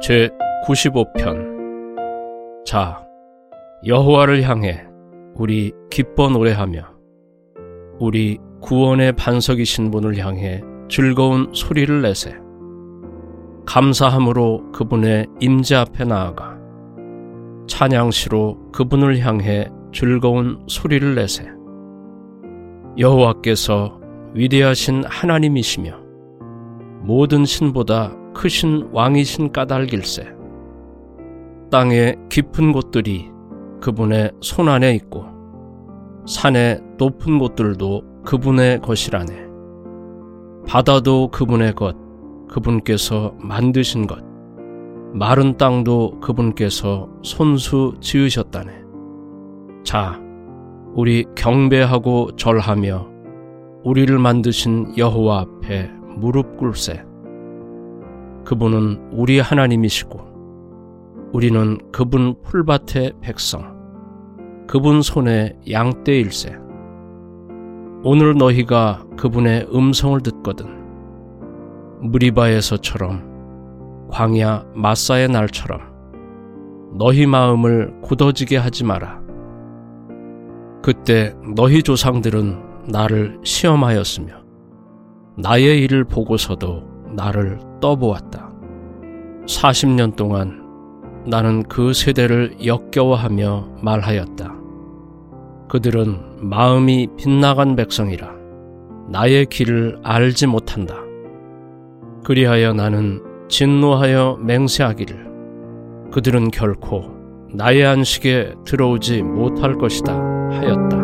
제 95편. 자, 여호와를 향해 우리 기뻐 노래하며 우리 구원의 반석이신 분을 향해 즐거운 소리를 내세. 감사함으로 그분의 임재 앞에 나아가 찬양시로 그분을 향해 즐거운 소리를 내세. 여호와께서 위대하신 하나님이시며 모든 신보다 크신 왕이신 까닭일세. 땅의 깊은 곳들이 그분의 손안에 있고 산의 높은 곳들도 그분의 것이라네. 바다도 그분의 것, 그분께서 만드신 것, 마른 땅도 그분께서 손수 지으셨다네. 자, 우리 경배하고 절하며 우리를 만드신 여호와 앞에 무릎 꿇세. 그분은 우리 하나님이시고 우리는 그분 풀밭의 백성, 그분 손의 양떼일세. 오늘 너희가 그분의 음성을 듣거든 무리바에서처럼 광야 마사의 날처럼 너희 마음을 굳어지게 하지 마라. 그때 너희 조상들은 나를 시험하였으며 나의 일을 보고서도 나를 떠보았다. 40년 동안 나는 그 세대를 역겨워하며 말하였다. 그들은 마음이 빗나간 백성이라 나의 길을 알지 못한다. 그리하여 나는 진노하여 맹세하기를 그들은 결코 나의 안식에 들어오지 못할 것이다 하였다.